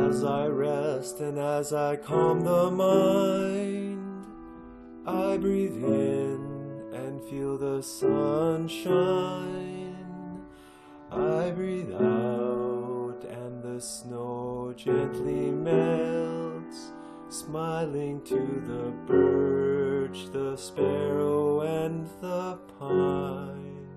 As I rest and as I calm the mind, I breathe in and feel the sunshine. I breathe out and the snow gently melts, smiling to the birch, the sparrow, and the pine.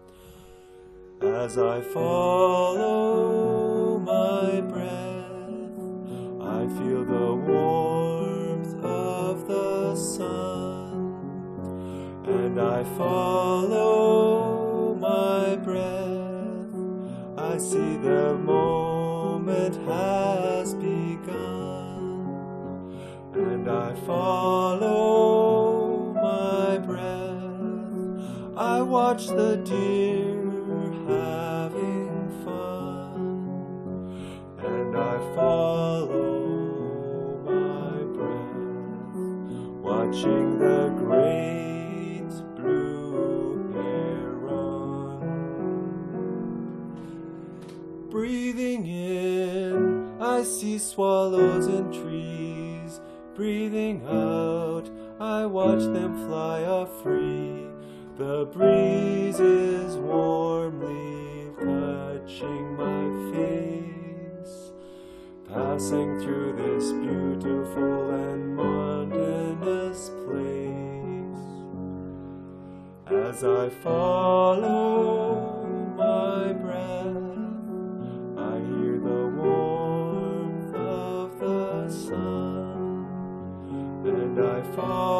As I follow my breath, I feel the warmth of the sun, and I follow my breath. I see the moment has begun, and I follow my breath. I watch the deer having fun, and I follow my breath, watching the great blue heron. Breathing in, I see swallows and trees. Breathing out, I watch them fly free. The breeze is warmly touching my face, passing through this beautiful and mountainous place. As I follow my breath, I hear the warmth of the sun, and I follow